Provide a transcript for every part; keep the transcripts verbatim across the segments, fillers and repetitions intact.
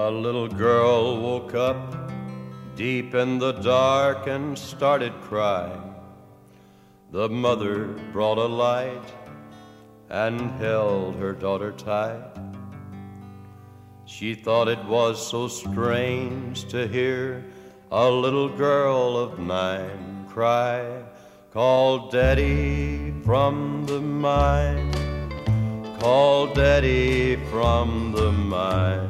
A little girl woke up deep in the dark and started crying. The mother brought a light and held her daughter tight. She thought it was so strange to hear a little girl of nine cry, "Call Daddy from the mine, call Daddy from the mine."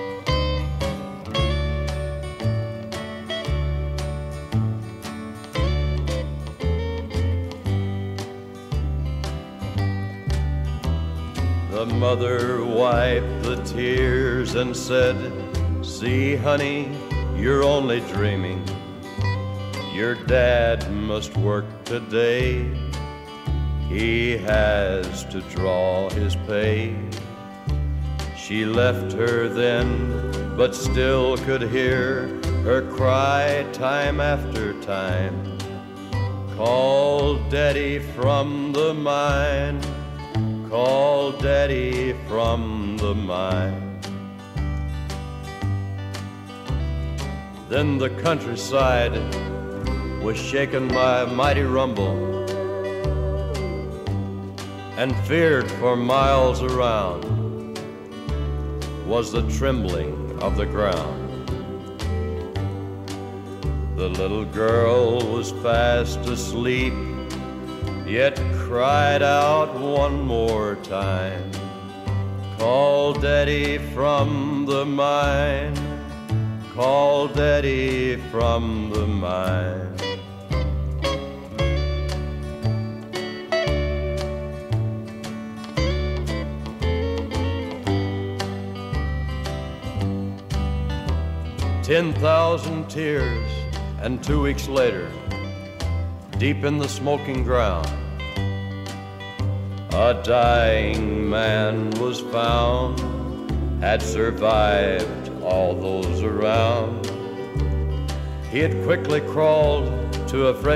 The mother wiped the tears and said, "See, honey, you're only dreaming. Your dad must work today. He has to draw his pay." She left her then, but still could hear her cry time after time, "Call Daddy from the mine, call Daddy from the mine." Then the countryside was shaken by a mighty rumble, and feared for miles around was the trembling of the ground. The little girl was fast asleep, yet cried out one more time, "Call Daddy from the mine, call Daddy from the mine." Ten thousand tears, and two weeks later, deep in the smoking ground, a dying man was found, had survived all those around. He had quickly crawled to a fresh